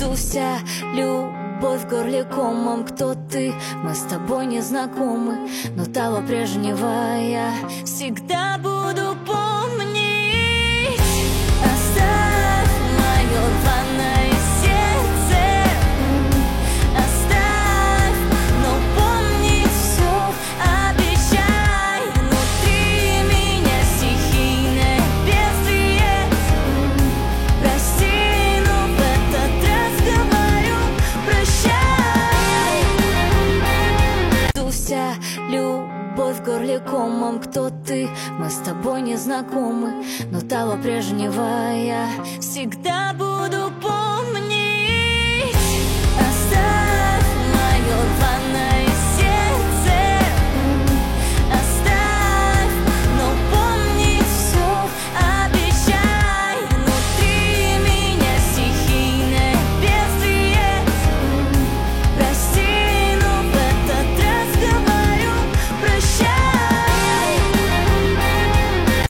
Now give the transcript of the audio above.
Вся любовь в горле комом. Кто ты? Мы с тобой не знакомы, но того прежнего я всегда буду помнить. Оставь мое рваное сердце, оставь, но помнить все обещай. Внутри меня стихийное бедствие. Прости, но в этот раз говорю прощай. Вся любовь в горле комом. Кто ты? Мы с тобой не знакомы, но того прежнего я всегда буду помнить.